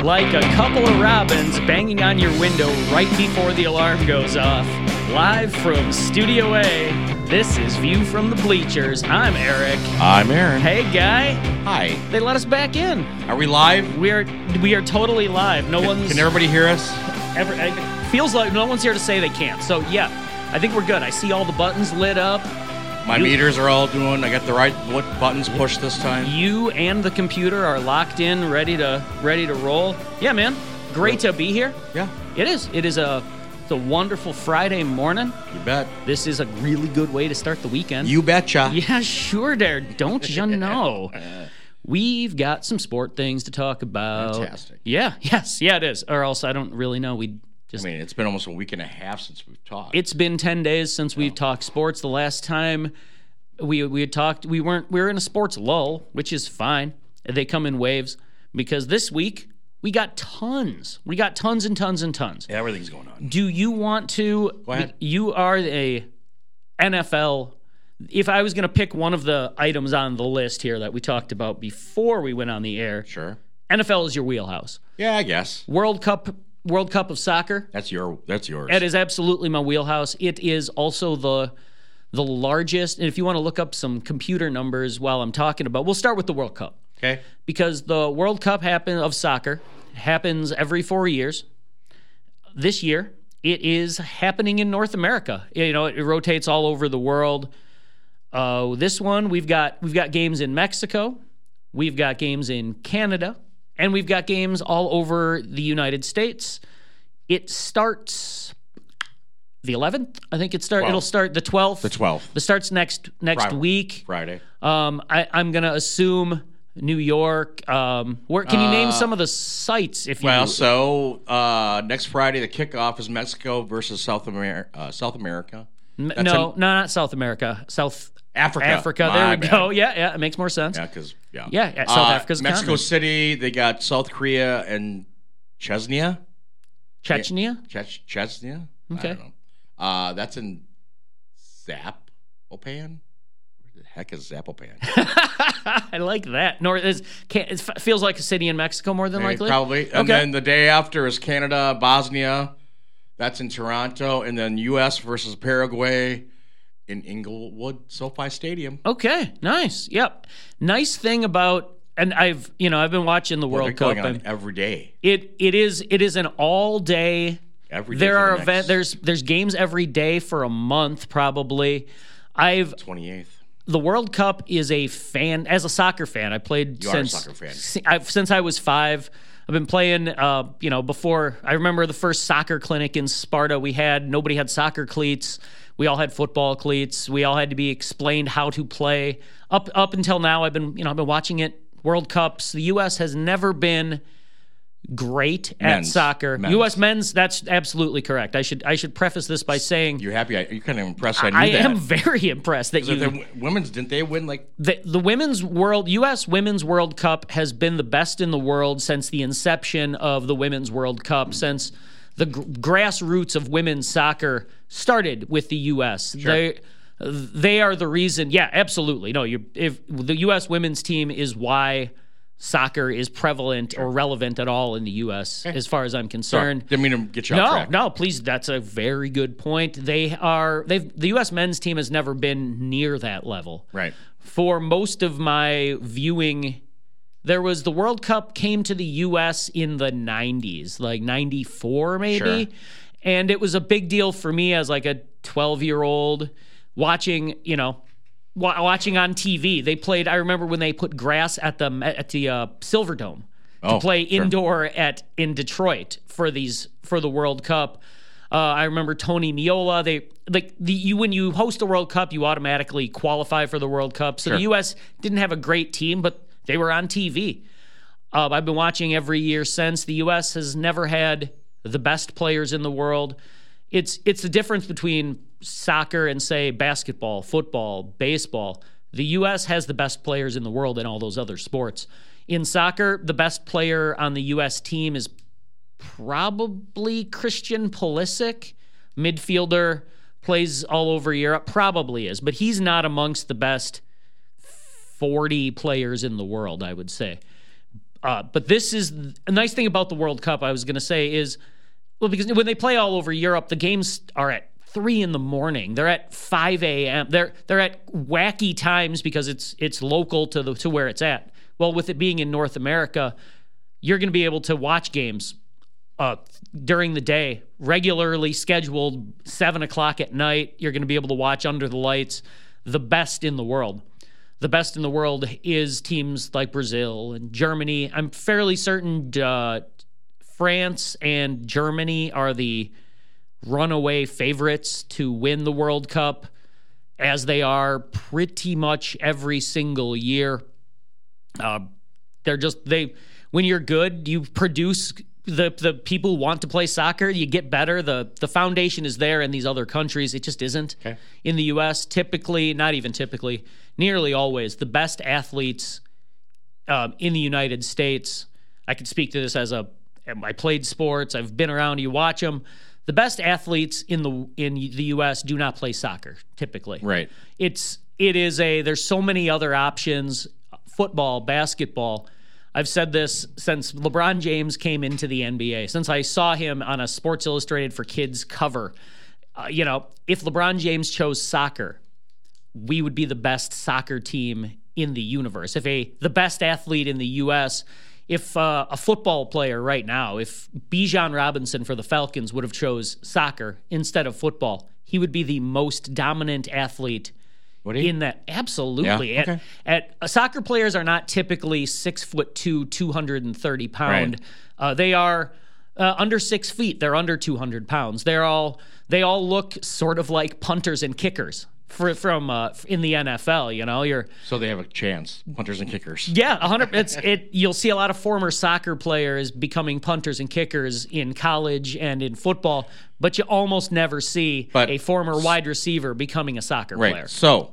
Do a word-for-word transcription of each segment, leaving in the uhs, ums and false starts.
like a couple of robins banging on your window right before the alarm goes off. Live from Studio A, this is View from the Bleachers. I'm Eric. I'm Aaron. Hey, Guy. Hi. They let us back in. Are we live? We are we are totally live. No Can, one's... can everybody hear us? Ever, it feels like no one's here to say they can't. So, yeah, I think we're good. I see all the buttons lit up. My you, meters are all doing. I got the right what buttons pushed this time. You and the computer are locked in, ready to ready to roll. Yeah, man. Great to be here. Yeah. It is. It is a it's a wonderful Friday morning. You bet. This is a really good way to start the weekend. You betcha. Yeah, sure there. Don't you know? We've got some sport things to talk about. Fantastic. Yeah. Yes. Yeah, it is. Or else I don't really know. We Just, I mean, it's been almost a week and a half since we've talked. It's been ten days since we've talked sports. The last time we we had talked, we weren't we were in a sports lull, which is fine. They come in waves because this week we got tons. We got tons and tons and tons. Yeah, everything's going on. Do you want to? Go ahead. You are a N F L. If I was going to pick one of the items on the list here that we talked about before we went on the air, sure. N F L is your wheelhouse. Yeah, I guess. World Cup. World Cup of Soccer. That's your. That's yours. It is absolutely my wheelhouse. It is also the the largest. And if you want to look up some computer numbers while I'm talking about, we'll start with the World Cup. Okay. Because the World Cup happen of soccer happens every four years. This year, it is happening in North America. You know, it, it rotates all over the world. Uh, this one, we've got we've got games in Mexico, we've got games in Canada. And we've got games all over the United States. It starts the eleventh. I think it start. twelfth. It'll start the twelfth. The twelfth. It starts next next Friday. week. Friday. Um, I, I'm gonna assume New York. Um, where can you uh, name some of the sites? If you well, so uh, next Friday the kickoff is Mexico versus South America. Uh, South America. M- That's no, in- no, not South America. South Africa. Africa. My There we bad. go. Yeah, yeah. It makes more sense. Yeah, because yeah. Yeah, yeah, South uh, Africa's a Mexico continent. City. They got South Korea and Chechnya. Chechnya. Chech Chechnya. Okay. I don't know. Uh, that's in Zapopan. Where the heck is Zapopan? I like that. North is can't, it f- feels like a city in Mexico more than Maybe, likely. Probably. And Okay. then the day after is Canada, Bosnia. That's in Toronto. And then U S versus Paraguay in Inglewood SoFi Stadium. Okay, nice. Yep. Nice thing about, and I've you know I've been watching the Well, World they're going Cup, on and every day. it it is it is an all day. Every day. There for are the event next there's there's games every day for a month probably. I've twenty-eighth. the World Cup is a fan as a soccer fan. I played You are a since soccer fan. si- I've, since I was five. I've been playing, uh, you know, before. I remember the first soccer clinic in Sparta we had. Nobody had soccer cleats. We all had football cleats. We all had to be explained how to play. Up up until now, I've been, you know, I've been watching it. World Cups. The U S has never been great at Men's. soccer. Men's. U S men's. That's absolutely correct. I should I should preface this by saying You're happy? I, you're kind of impressed. I knew I that. am very impressed that So you. the women's didn't they win like? The, the women's world, U S Women's World Cup has been the best in the world since the inception of the Women's World Cup, since the gr- grassroots of women's soccer started with the U S. Sure. They they are the reason. Yeah, absolutely. No, you if the U S women's team is why soccer is prevalent or relevant at all in the U S as far as I'm Sorry, concerned. didn't mean to get you off No, track. no, please. That's a very good point. They are. They've the U S men's team has never been near that level. Right. For most of my viewing, there was the World Cup came to the U S in the nineties, like ninety-four maybe, Sure. and it was a big deal for me as like a twelve-year-old watching. You know. wa- Watching on T V, they played. I remember when they put grass at the at the uh, Silverdome to Oh, play sure. indoor at in Detroit for these for the World Cup. Uh, I remember Tony Meola. They like the you when you host a World Cup, you automatically qualify for the World Cup. So Sure. the U S didn't have a great team, but they were on T V. Uh, I've been watching every year since. The U S has never had the best players in the world. It's it's the difference between soccer and say basketball, football, baseball. The U S has the best players in the world in all those other sports. In soccer, the best player on the U S team is probably Christian Pulisic, midfielder, plays all over Europe, probably is, but he's not amongst the best forty players in the world, I would say. Uh, but this is a nice thing about the World Cup. I was going to say is, well, because when they play all over Europe, the games are at three in the morning. They're at five a.m. They're they're at wacky times because it's it's local to the to where it's at. Well, with it being in North America, you're going to be able to watch games uh, during the day, regularly scheduled seven o'clock at night. You're going to be able to watch under the lights the best in the world. The best in the world is teams like Brazil and Germany. I'm fairly certain uh, France and Germany are the runaway favorites to win the World Cup, as they are pretty much every single year. Uh, they're just they. When you're good, you produce the the people who want to play soccer. You get better. the The foundation is there in these other countries. It just isn't Okay. in the U S. Typically, not even typically, nearly always, the best athletes um, in the United States. I can speak to this as a. I played sports. I've been around. You watch them. The best athletes in the in the U S do not play soccer typically. Right. It's it is a. There's so many other options. Football, basketball. I've said this since LeBron James came into the N B A, since I saw him on a Sports Illustrated for Kids cover. Uh, you know, if LeBron James chose soccer, we would be the best soccer team in the universe. If a the best athlete in the U S, if uh, a football player right now, if Bijan Robinson for the Falcons would have chose soccer instead of football, he would be the most dominant athlete Would he? in that. Absolutely. Yeah, okay. At, at uh, soccer players are not typically six foot two, two hundred thirty pound. Right. Uh, they are uh, under six feet. They're under two hundred pounds. They're all they all look sort of like punters and kickers for, from uh, in the N F L. You know, you're So they have a chance, punters and kickers. yeah, a hundred. It's it. You'll see a lot of former soccer players becoming punters and kickers in college and in football, but you almost never see But- a former wide receiver becoming a soccer Right. player. So,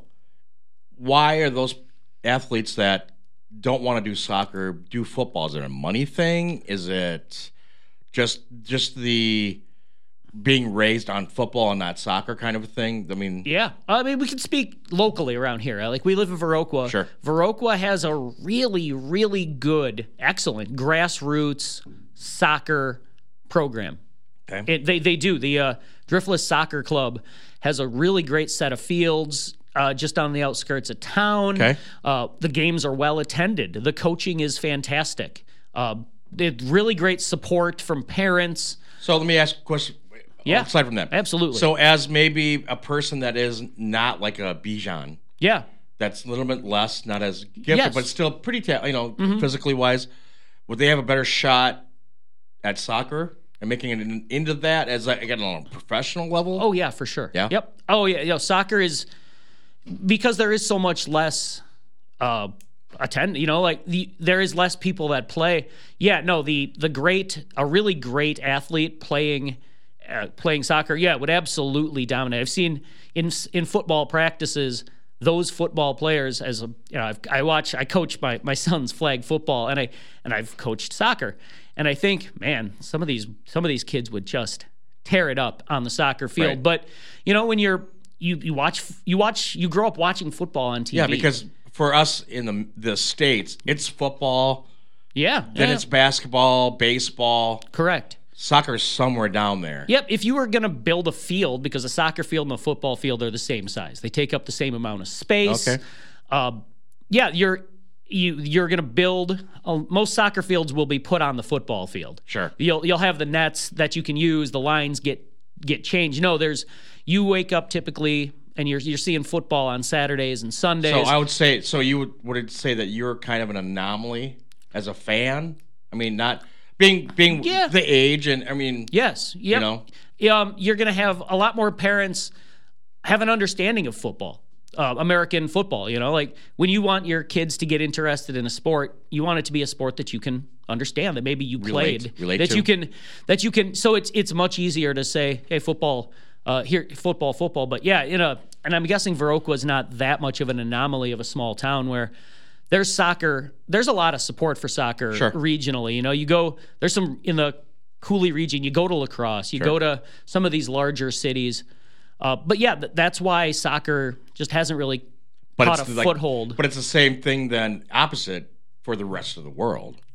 why are those athletes that don't want to do soccer do football? Is it a money thing? Is it just just the being raised on football and not soccer kind of a thing? I mean, Yeah, I mean, we can speak locally around here. Like, we live in Viroqua. Sure. Viroqua has a really, really good, excellent grassroots soccer program. Okay. It, they they do. The uh, Driftless Soccer Club has a really great set of fields uh, just on the outskirts of town. Okay. Uh, the games are well attended. The coaching is fantastic. Uh, it, really great support from parents. So let me ask a question. Yeah. Aside from that, Absolutely. So, as maybe a person that is not like a Bijan, Yeah. that's a little bit less, not as gifted, Yes. but still pretty, ta- you know, physically wise, would they have a better shot at soccer and making it in, into that as like, again on a professional level? Oh yeah, for sure. Yeah? Yep. Oh yeah. You know, soccer is because there is so much less uh attend. You know, like the there is less people that play. Yeah. No. The the great a really great athlete playing uh, playing soccer. Yeah, would absolutely dominate. I've seen in in football practices those football players as a you know I've, I watch I coach my my son's flag football and I and I've coached soccer and I think man some of these some of these kids would just tear it up on the soccer field. Right. But you know when you're you you watch you watch you grow up watching football on T V. Yeah, because for us in the the States, it's football, yeah, then yeah, it's basketball, baseball. correct. Soccer's somewhere down there. Yep, if you were going to build a field, because a soccer field and a football field are the same size, they take up the same amount of space. Okay. Uh, yeah, you're you you're going to build. Uh, most soccer fields will be put on the football field. Sure. You'll you'll have the nets that you can use. The lines get get changed. No, there's you wake up typically and you're you're seeing football on Saturdays and Sundays. So I would say, so you would would it say that you're kind of an anomaly as a fan? I mean, not being being Yeah. the age, and I mean, Yes. Yep. You know? Um, you're going to have a lot more parents have an understanding of football, uh, American football. You know, like when you want your kids to get interested in a sport, you want it to be a sport that you can understand, that maybe you Relate- played, relate that to. you can, that you can. So it's it's much easier to say, hey, football, uh, here, football, football. But yeah, in a, and I'm guessing Viroqua is not that much of an anomaly of a small town where. There's soccer. There's a lot of support for soccer Sure. regionally. You know, you go. There's some in the Cooley region. You go to La Crosse. You Sure. go to some of these larger cities. Uh, but yeah, th- that's why soccer just hasn't really but caught it's a like- foothold. But it's the same thing then opposite for the rest of the world.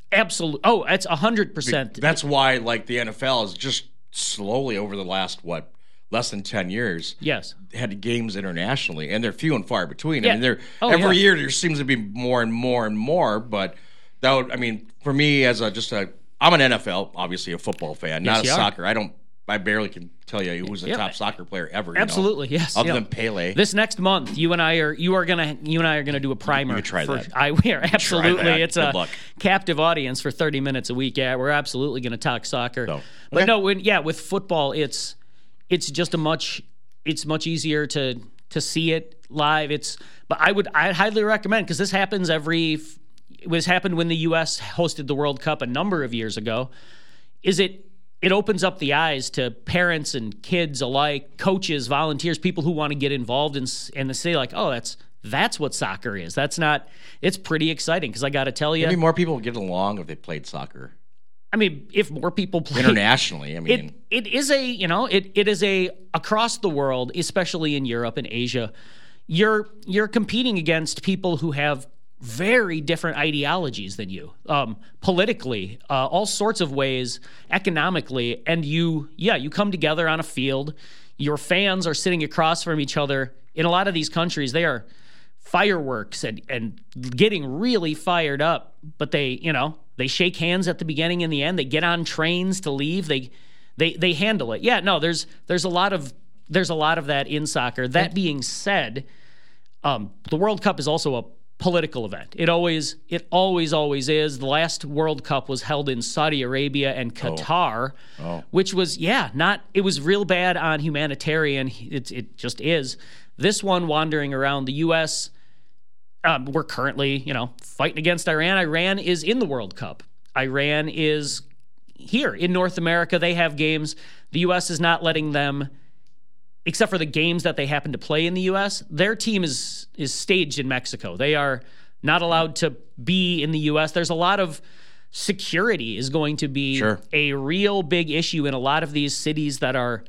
Absolutely. Oh, it's one hundred percent. That's why, like, the N F L is just slowly over the last, what, less than ten years, yes, had games internationally, and they're few and far between. Yeah. I mean, they're, Oh, every yeah. year there seems to be more and more and more, but that would, I mean, for me as a just a, I'm an N F L, obviously a football fan, not Yes, a you are. soccer. I don't, I barely can tell you who's the Yeah. top soccer player ever. You know? Absolutely, yes. Other yeah. than Pele. This next month, you and I are you are gonna you and I are gonna do a primer. You can try for, that. I we are absolutely. that. It's Good a luck. captive audience for thirty minutes a week. Yeah, we're absolutely gonna talk soccer. So, But okay. no, when yeah, with football, it's it's just a much it's much easier to to see it live. It's but I would I highly recommend because this happens every. It was happened when the U S hosted the World Cup a number of years ago. Is it? It opens up the eyes to parents and kids alike, coaches, volunteers, people who want to get involved in and they say like, "Oh, that's that's what soccer is." That's not. It's pretty exciting because I got to tell you. Maybe more people would get along if they played soccer I mean, if more people play internationally. I mean, it it is a you know it it is a across the world, especially in Europe and Asia. You're you're competing against people who have very different ideologies than you, um, politically, uh, all sorts of ways, economically, and you, yeah, you come together on a field. Your fans are sitting across from each other. In a lot of these countries, they are fireworks and and getting really fired up. But they, you know, they shake hands at the beginning and the end. They get on trains to leave. They they they handle it. Yeah, no, there's there's a lot of there's a lot of that in soccer. That being said, um, the World Cup is also a political event. It always, it always, always is. The last World Cup was held in Saudi Arabia and Qatar, Oh. which was, yeah, not, it was real bad on humanitarian. It, it just is. This one wandering around the U S, um, we're currently, you know, fighting against Iran. Iran is in the World Cup. Iran is here in North America. They have games. The U S is not letting them, except for the games that they happen to play in the U S, their team is is staged in Mexico. They are not allowed to be in the U S. There's a lot of security is going to be Sure. a real big issue in a lot of these cities that are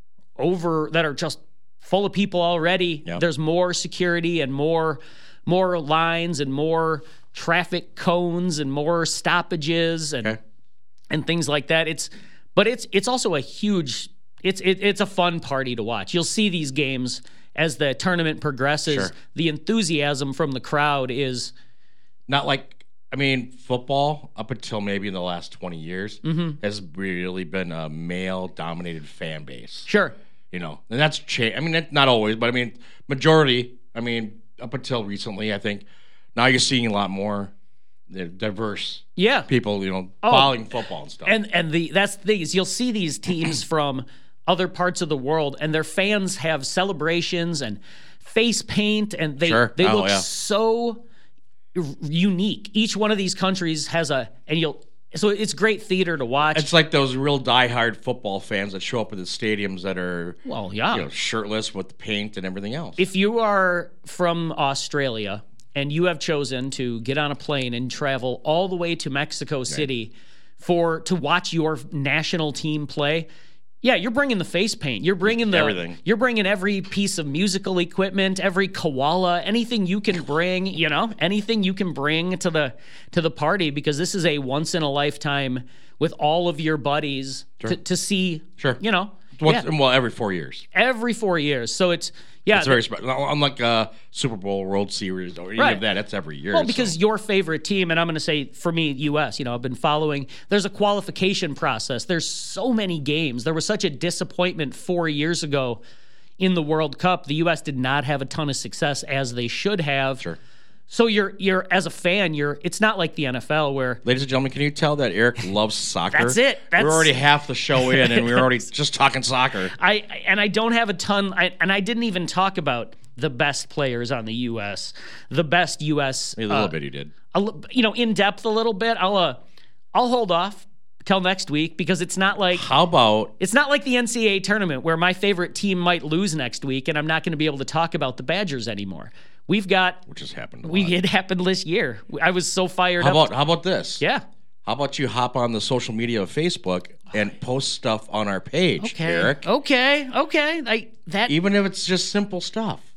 over that are just full of people already. Yep. There's more security and more more lines and more traffic cones and more stoppages and okay. and things like that. It's but it's it's also a huge it's it, it's a fun party to watch. You'll see these games as the tournament progresses. Sure. The enthusiasm from the crowd is Not like, I mean, football up until maybe in the last twenty years Mm-hmm. has really been a male-dominated fan base. sure. You know, and that's changed. I mean, it, not always, but I mean, majority. I mean, up until recently, I think now you're seeing a lot more uh, diverse Yeah. people. You know, Oh. following football and stuff. And and the that's the thing is you'll see these teams from other parts of the world and their fans have celebrations and face paint and they Sure. they Oh, look yeah. so r- unique. Each one of these countries has a and you'll so it's great theater to watch. It's like those real diehard football fans that show up at the stadiums that are well, yeah. you know, shirtless with the paint and everything else. If you are from Australia and you have chosen to get on a plane and travel all the way to Mexico City for to watch your national team play, yeah, you're bringing the face paint. You're bringing the Everything. You're bringing every piece of musical equipment, every koala, anything you can bring. You know, anything you can bring to the to the party because this is a once in a lifetime with all of your buddies to, to see. Sure. You know, Once, yeah, well, every four years. every four years. So it's yeah, It's very special. Unlike uh, Super Bowl, World Series, or any Right. of that, that's every year. Well, because so. your favorite team, and I'm going to say for me, U S, you know, I've been following, there's a qualification process. There's so many games. There was such a disappointment four years ago in the World Cup. The U S did not have a ton of success as they should have. Sure. So you're, you're as a fan, you're, it's not like the N F L where, Ladies and gentlemen, can you tell that Eric loves soccer? That's it. That's- we're already half the show in, and we're already just talking soccer. I, and I don't have a ton, I, and I didn't even talk about the best players on the U S, the best U S. A little uh, bit, he did. a li- you know, in depth a little bit. I'll, uh, I'll hold off till next week because it's not like, How about It's not like the N C double A tournament where my favorite team might lose next week and I'm not going to be able to talk about the Badgers anymore. We've got which has happened? A we lot. it happened this year. I was so fired How up. about how about this? yeah. How about you hop on the social media of Facebook and post stuff on our page, Okay. Eric? Okay. Okay. I that Even if it's just simple stuff.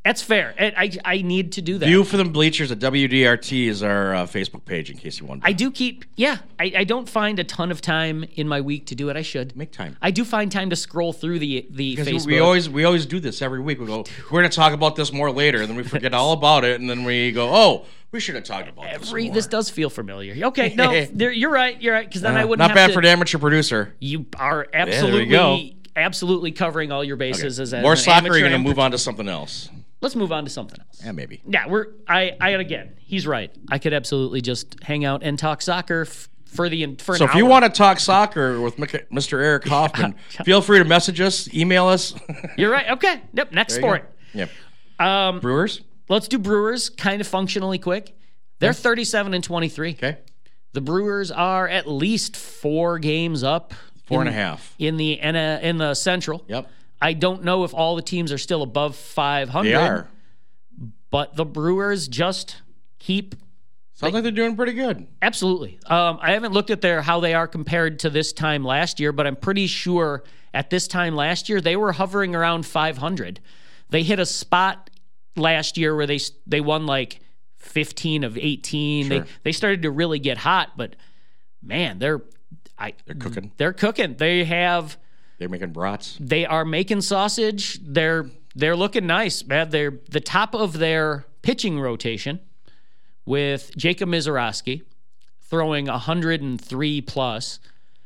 That's fair. And I I need to do that. View from the Bleachers at W D R T is our uh, Facebook page in case you want to. I do keep, yeah, I, I don't find a ton of time in my week to do it. I should. Make time. I do find time to scroll through the the Because Facebook. we always we always do this every week. We go, we're going to talk about this more later, and then we forget all about it, and then we go, oh, we should have talked about Every, this more. This does feel familiar. Okay, no, there, you're right, you're right, because then I Uh, wouldn't Not have bad to, for the amateur producer. You are there we absolutely, go. absolutely covering all your bases as, as More an soccer, amateur you're going to and move on to something else. Let's move on to something else. Yeah, maybe. Yeah, we're. I. I again. He's right. I could absolutely just hang out and talk soccer f- for the for an So if hour. you want to talk soccer with Mister Eric Hoffman, feel free to message us, email us. You're right. Okay. Yep. Next There you sport. go. Yep. Um, Brewers. let's do Brewers. Kind of functionally quick. They're thirty-seven and twenty-three. Okay. The Brewers are at least four games up. Four in, and a half. in the in, a, in the Central. Yep. I don't know if all the teams are still above five hundred. They are. But the Brewers just keep Sounds like they're doing pretty good. absolutely. Um, I haven't looked at their how they are compared to this time last year, but I'm pretty sure at this time last year they were hovering around five hundred. They hit a spot last year where they they won like fifteen of eighteen. Sure. They they started to really get hot, but man, they're I They're cooking. they're cooking. They have They're making brats. they are making sausage. They're they're looking nice, man. They're the top of their pitching rotation with Jacob Mizorowski throwing one hundred three plus.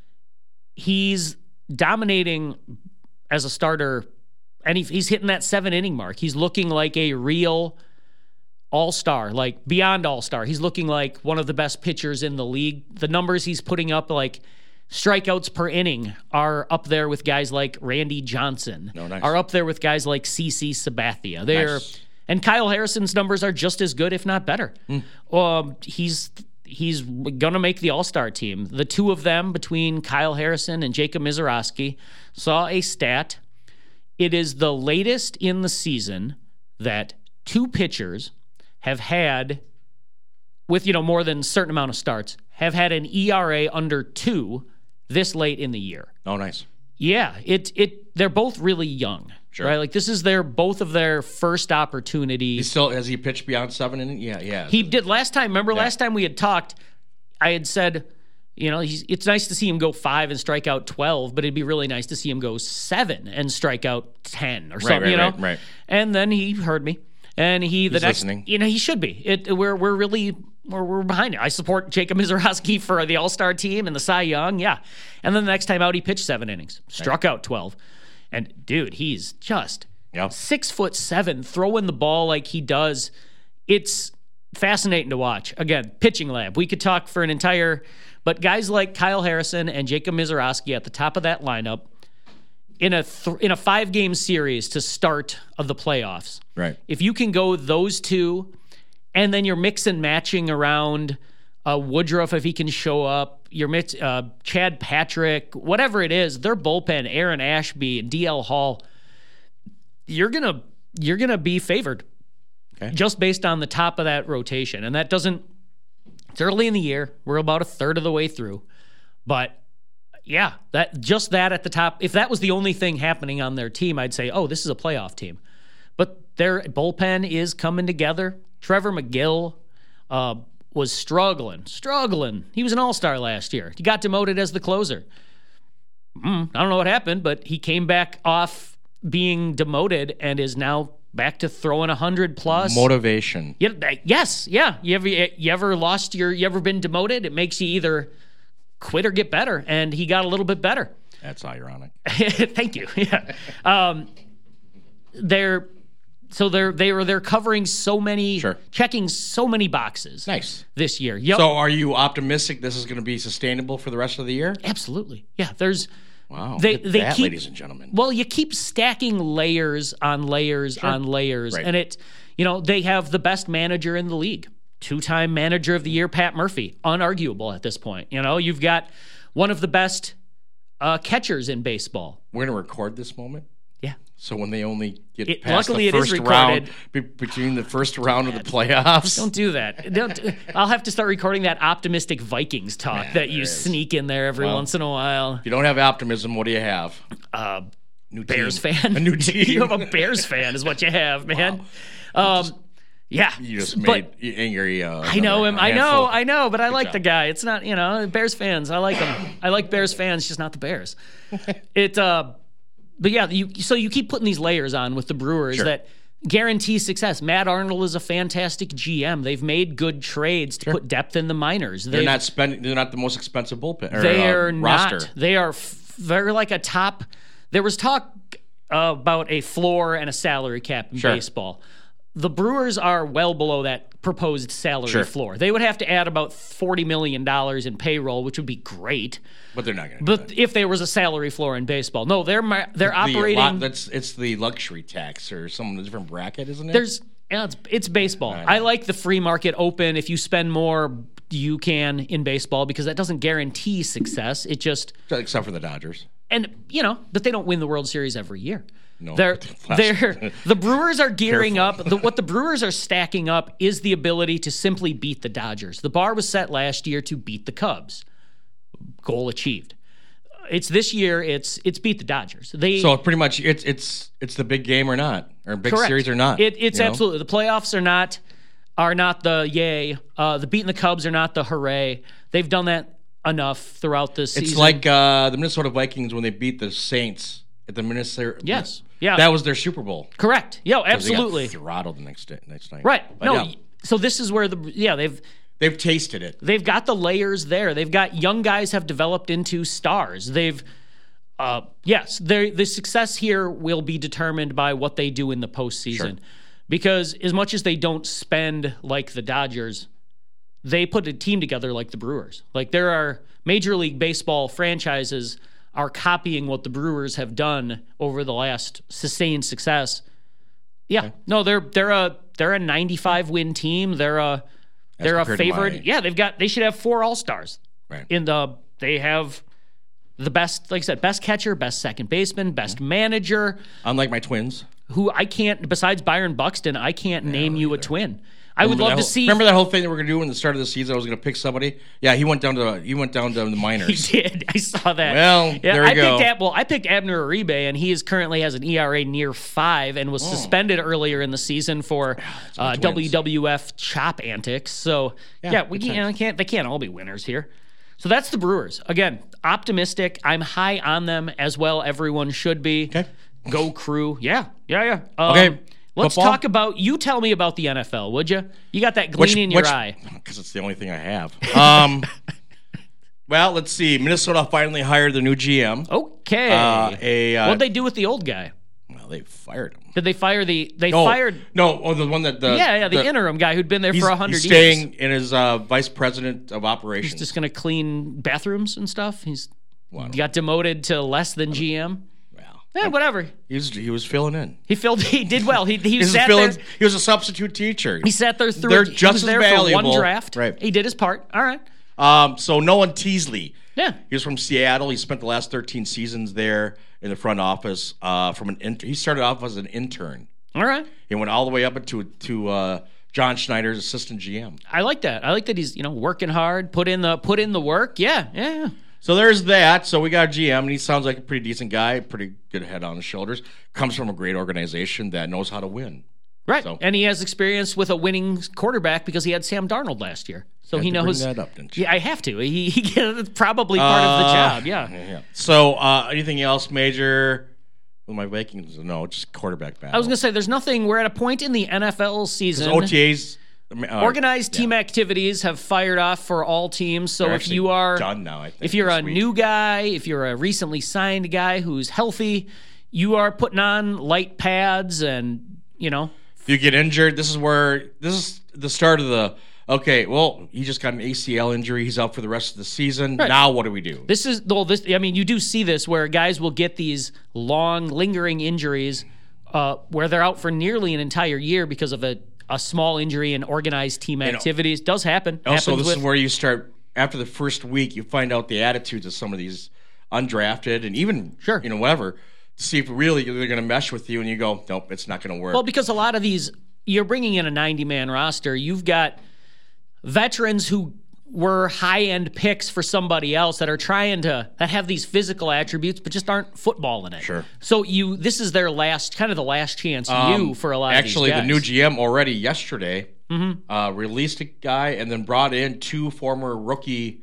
He's dominating as a starter, and he, he's hitting that seven inning mark. He's looking like a real all-star, like beyond all-star. He's looking like one of the best pitchers in the league. The numbers he's putting up, like strikeouts per inning, are up there with guys like Randy Johnson. Oh, nice. Are up there with guys like C C Sabathia. They're Nice. and Kyle Harrison's numbers are just as good, if not better. Um, he's he's gonna make the All-Star team. The two of them, between Kyle Harrison and Jacob Mizorowski, saw a stat. It is the latest in the season that two pitchers have had, with you know more than a certain amount of starts, have had an E R A under two this late in the year. Oh, nice. Yeah, it it they're both really young, Sure. right? Like this is their both of their first opportunity. He still has he pitched beyond seven innings? Yeah, yeah. He did last time. Remember last time we had talked, I had said, you know, he's, it's nice to see him go five and strike out twelve, but it'd be really nice to see him go seven and strike out ten or something, right, you know? right, right. And then he heard me, and he the He's next, listening. you know, he should be. It we're we're really. We're, we're behind it. I support Jacob Mizorowski for the All-Star team and the Cy Young, yeah. And then the next time out, he pitched seven innings, struck out twelve. And, dude, he's just Yep. six foot seven, throwing the ball like he does. It's fascinating to watch. Again, pitching lab. We could talk for an entire, but guys like Kyle Harrison and Jacob Mizorowski at the top of that lineup in a th- in a five-game series to start of the playoffs. Right. If you can go those two, and then you're mix and matching around uh, Woodruff if he can show up, you're mix, uh, Chad Patrick, whatever it is, their bullpen, Aaron Ashby and D L Hall, you're gonna you're gonna be favored Okay. just based on the top of that rotation, and that doesn't. It's early in the year. We're about a third of the way through, but yeah, that just that at the top. If that was the only thing happening on their team, I'd say, oh, this is a playoff team. But their bullpen is coming together. Trevor McGill uh, was struggling, struggling. He was an all-star last year. He got demoted as the closer. Mm, I don't know what happened, but he came back off being demoted and is now back to throwing one hundred plus. Motivation. Yeah, yes, yeah. You ever you ever lost your you ever been demoted? It makes you either quit or get better, and he got a little bit better. That's ironic. Thank you. Yeah. Um, they're so they're they were they're covering so many, Sure. checking so many boxes. Nice. This year. Yep. So are you optimistic this is going to be sustainable for the rest of the year? Absolutely. Yeah. There's Wow. They- Look at they that, keep- ladies and gentlemen. well, you keep stacking layers on layers on layers, Right. and it you know they have the best manager in the league, two-time manager of the year, Pat Murphy, unarguable at this point. You know, you've got one of the best uh, catchers in baseball. We're going to record this moment. Yeah. So when they only get It- past luckily the it is first recorded. round, be, between the first round of the playoffs. Don't do that. Don't, I'll have to start recording that optimistic Vikings talk Yeah, that you there is. sneak in there every Well, once in a while. If you don't have optimism, what do you have? Uh, New Bears team. fan. A new team. You have a Bears fan, is what you have, man. Wow. Um, yeah, You just made but angry. Uh, I know him. I know. handful. I know. But I like job. the guy. It's not, you know, Bears fans. I like them. I like Bears fans, just not the Bears. It. Uh, but yeah, you. So you keep putting these layers on with the Brewers Sure. that guarantee success. Matt Arnold is a fantastic G M. They've made good trades to Sure. put depth in the minors. They're They've- not spending. They're not the most expensive bullpen. Or, They're uh, not. roster. They are. F- they're like a top. There was talk uh, about a floor and a salary cap in Sure. baseball. The Brewers are well below that proposed salary Sure. floor. They would have to add about forty million dollars in payroll, which would be great. But they're not going to. But if there was a salary floor in baseball, no, they're ma- they're the, operating. lot, that's it's the luxury tax or some different bracket, isn't it? There's yeah, it's, it's baseball. I, like the free market open. If you spend more, you can in baseball because that doesn't guarantee success. It just except for the Dodgers. and you know, but they don't win the World Series every year. No, They're last- they're the Brewers are gearing up. The, what the Brewers are stacking up is the ability to simply beat the Dodgers. The bar was set last year to beat the Cubs. Goal achieved. It's this year. It's it's beat the Dodgers. They So pretty much, it's it's it's the big game or not, or big correct. series or not. It, it's you know? absolutely the playoffs are not are not the yay. Uh, the beating the Cubs are not the hooray. They've done that enough throughout this season. It's like uh, the Minnesota Vikings when they beat the Saints at the Minnesota. Yes. Yeah. that was their Super Bowl. correct. Yeah, 'Cause they got absolutely. throttled the next day, next night. Right. But no. yeah, So this is where the yeah they've. they've tasted it. They've got the layers there. They've got young guys have developed into stars. They've, uh, yes, they the success here will be determined by what they do in the postseason. Sure. Because as much as they don't spend like the Dodgers, they put a team together like the Brewers. Like there are Major League Baseball franchises are copying what the Brewers have done over the last sustained success. Yeah, okay. no, they're they're a they're a ninety-five win team. They're a They're a favorite. My... Yeah, they've got. They should have four All Stars. Right. In the they have the best, like I said, best catcher, best second baseman, best mm-hmm. manager. Unlike my Twins, who I can't. Besides Byron Buxton, I can't yeah, name you either. a twin. I remember would love whole, to see. Remember that whole thing that we're gonna do in the start of the season? I was gonna pick somebody. Yeah, he went down to he went down to the minors. He did. I saw that. Well, yeah, there we I go. Picked Ab, well, I picked Abner Uribe, and he is currently has an E R A near five, and was oh. suspended earlier in the season for uh, W W F chop antics. So yeah, yeah we can't, you know, can't. They can't all be winners here. So that's the Brewers. Again, optimistic. I'm high on them as well. Everyone should be. Okay. Go Crew. Yeah. Yeah. Yeah. Um, okay. Let's Football? talk about, you tell me about the N F L, would you? You got that gleam which, in your which, eye. Because it's the only thing I have. Um, well, let's see. Minnesota finally hired the new G M. Okay. Uh, a, uh, What'd they do with the old guy? Well, they fired him. Did they fire the, they no, fired. No, oh, the one that, the, yeah, yeah, the, the interim guy who'd been there for a hundred years. He's staying in his uh, vice president of operations. He's just going to clean bathrooms and stuff. He's well, got demoted to less than G M. Yeah, whatever. He was he was filling in. He filled. He did well. He he, he sat filling, there. He was a substitute teacher. He sat there through. They're he just was as there valuable. for one draft. Right. He did his part. All right. Um. So Nolan Teasley. Yeah. He was from Seattle. He spent the last thirteen seasons there in the front office. Uh, from an inter- he started off as an intern. All right. He went all the way up to to uh, John Schneider's assistant G M. I like that. I like that he's you know working hard, put in the put in the work. Yeah. Yeah. Yeah. So there's that. So we got a G M, and he sounds like a pretty decent guy, pretty good head on his shoulders. Comes from a great organization that knows how to win. Right, so, and he has experience with a winning quarterback because he had Sam Darnold last year. So he knows. Bring that up, didn't you? Yeah, I have to. He, he it's probably part uh, of the job. Yeah. yeah, yeah. So uh, anything else major? Well, my Vikings, no, just quarterback battle. I was going to say, there's nothing. We're at a point in the N F L season. O T As. Uh, Organized yeah. team activities have fired off for all teams. So They're if you are done now, I think, if you're a week. new guy, if you're a recently signed guy who's healthy, you are putting on light pads and you know. If you get injured, this is where this is the start of the. Okay, well, he just got an A C L injury. He's out for the rest of the season. Right. Now, what do we do? This is well, this. I mean, you do see this where guys will get these long, lingering injuries, uh, where they're out for nearly an entire year because of a. A small injury in organized team activities. You know, does happen. Also, Happens this with, is where you start, after the first week, you find out the attitudes of some of these undrafted and even, sure. you know, whatever, to see if really they're going to mesh with you, and you go, nope, it's not going to work. Well, because a lot of these, you're bringing in a ninety-man roster. You've got veterans who were high-end picks for somebody else that are trying to that have these physical attributes but just aren't footballing it. Sure. So you this is their last kind of the last chance Um, you for a lot Actually, of the these new guys. G M already yesterday Mm-hmm. uh, released a guy and then brought in two former rookie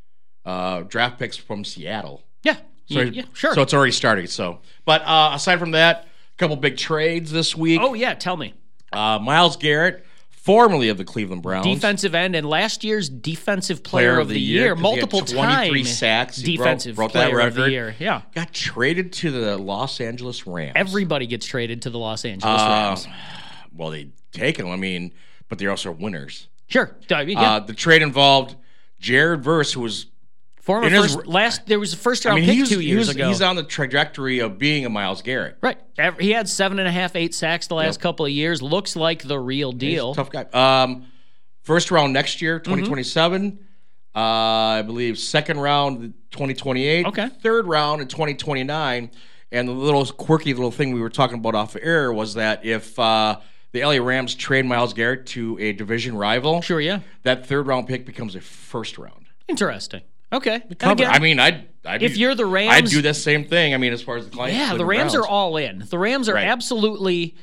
uh, draft picks from Seattle. Yeah. So, yeah, yeah, sure. So it's already starting. So, but uh, aside from that, a couple big trades this week. oh yeah, tell me. Uh, Myles Garrett, formerly of the Cleveland Browns, Defensive end and last year's defensive player, of the year, 'cause he had multiple twenty-three time sacks. He broke- defensive broke that player of the record. year. Yeah. got traded to the Los Angeles Rams. Everybody gets traded to the Los Angeles Uh, Rams. well, they take him. I mean, but they're also winners. Sure. I mean, yeah. Uh, the trade involved Jared Verse, who was Former in his- first last there was a first I round mean, pick he's, two he years was- ago. he's on the trajectory of being a Myles Garrett. Right. Ev- He had seven and a half, eight sacks the last Yep. couple of years. Looks like the real He's deal. a tough guy. Um, first round next year, Mm-hmm. twenty twenty-seven. Uh, I believe second round, twenty twenty-eight. Okay. Third round in twenty twenty-nine. And the little quirky little thing we were talking about off air was that if uh, the L A Rams trade Myles Garrett to a division rival, Sure, yeah. that third round pick becomes a first round. Interesting. Okay. And Cover. again, I mean, I'd, I'd if be- you're the Rams, I'd do the same thing. I mean, as far as the client, yeah, the Rams are all in. The Rams are Right. absolutely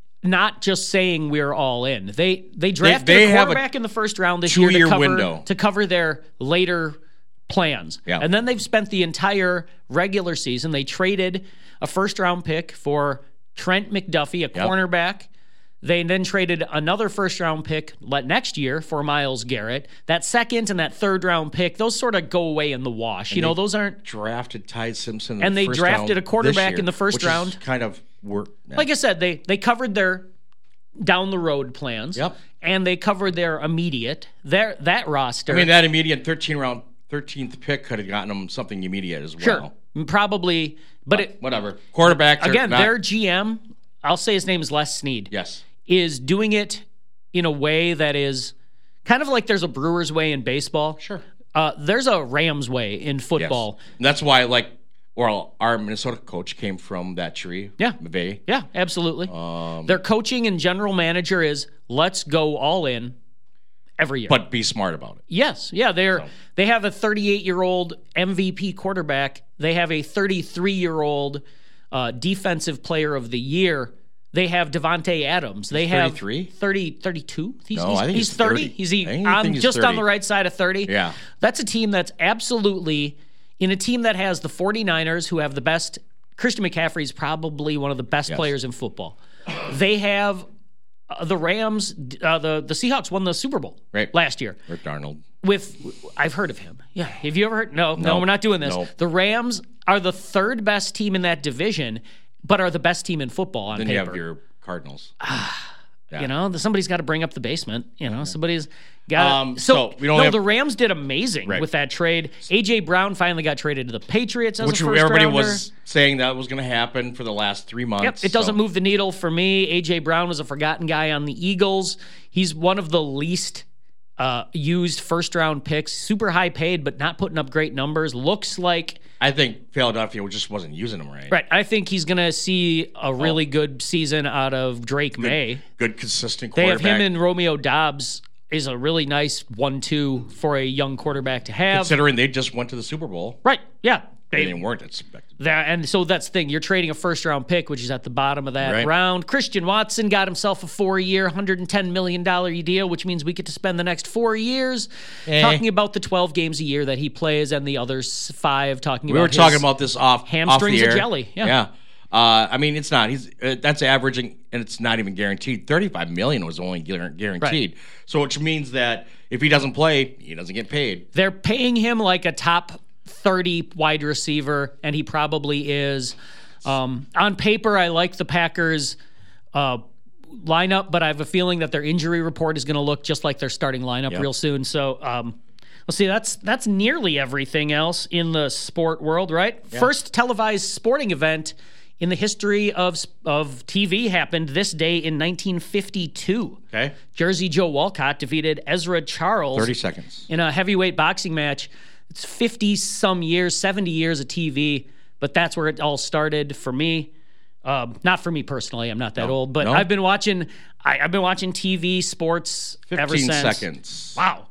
not just saying we're all in. They they drafted they a have a quarterback in the first round this year to two-year cover window. to cover their later plans. Yeah. And then they've spent the entire regular season. They traded a first round pick for Trent McDuffie, a cornerback. They then traded another first round pick let next year for Myles Garrett. That second and that third round pick, those sort of go away in the wash. you know, those aren't drafted Ty Simpson, in And the they first drafted round a quarterback this year, in the first which is round. kind of work. like I said, they they covered their down the road plans. Yep. And they covered their immediate. Their that roster. I mean, that immediate thirteen round, thirteenth pick could have gotten them something immediate as well. sure. Probably but it Whatever. Quarterbacks are again, not- their G M, I'll say his name is Les Snead. yes. Is doing it in a way that is kind of like there's a Brewers way in baseball. Sure. Uh, there's a Rams way in Yes. football. And that's why, like, well, our Minnesota coach came from that tree. Yeah. McVay. Yeah, absolutely. Um, Their coaching and general manager is let's go all in every year. but be smart about it. Yes, yeah, they're they have a thirty-eight-year-old M V P quarterback. They have a thirty-three-year-old uh, defensive player of the year. They have Devontae Adams. They have thirty-three? thirty, thirty-two. He's, No, he's, I think he's he's thirty. thirty. He's he, I think- I on, think he's just on thirty. the right side of thirty. Yeah. That's a team that's absolutely in a team that has the 49ers, who have the best. Christian McCaffrey is probably one of the best Yes. players in football. They have uh, the Rams. Uh, the the Seahawks won the Super Bowl Right. last year. Rick Darnold. With I've heard of him. Yeah. Have you ever heard? No, no, No. we're not doing this. No. The Rams are the third best team in that division, but are the best team in football on Then paper. you have your Cardinals. Yeah. You know, somebody's got to bring up the basement. You know, somebody's got. Um, so so we don't no, have- the Rams did amazing Right. with that trade. A J Brown finally got traded to the Patriots as Which a first everybody rounder. was saying that was going to happen for the last three months. Yep, it doesn't so- move the needle for me. A J Brown was a forgotten guy on the Eagles. He's one of the least uh, used first round picks, super high paid, but not putting up great numbers. Looks like. I think Philadelphia just wasn't using him right. Right. I think he's going to see a really good season out of Drake May. Good, consistent They have quarterback. him and Romeo Dobbs is a really nice one two for a young quarterback to have. Considering they just went to the Super Bowl. Right. Yeah. They, They, weren't expected. that, and so that's the thing. You're trading a first round pick, which is at the bottom of that Right. round. Christian Watson got himself a four year, one hundred ten million dollars deal, which means we get to spend the next four years Eh. talking about the twelve games a year that he plays and the other s- five talking We about were his talking about this off hamstrings off the of air. jelly. Yeah. Yeah. Uh, I mean, it's not. He's uh, that's averaging, and it's not even guaranteed. Thirty-five million was only guar- guaranteed. So, which means that if he doesn't play, he doesn't get paid. They're paying him like a top thirty wide receiver, and he probably is. Um, on paper, I like the Packers uh, lineup, but I have a feeling that their injury report is going to look just like their starting lineup Yep. real soon. So, um, let's see, that's that's nearly everything else in the sport world, right? First televised sporting event in the history of of T V happened this day in nineteen fifty-two. Okay, Jersey Joe Walcott defeated Ezra Charles thirty seconds. in a heavyweight boxing match. It's fifty some years, seventy years of T V, but that's where it all started for me. Um, not for me personally, I'm not that old, but no. I've been watching. I, I've been watching T V sports ever Fifteen since. seconds. Wow,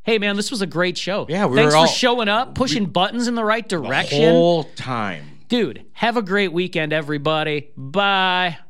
Hey, man, this was a great show. Yeah, we Thanks were all- for showing up, pushing we- buttons in the right The direction. whole time. Dude, have a great weekend, everybody. Bye.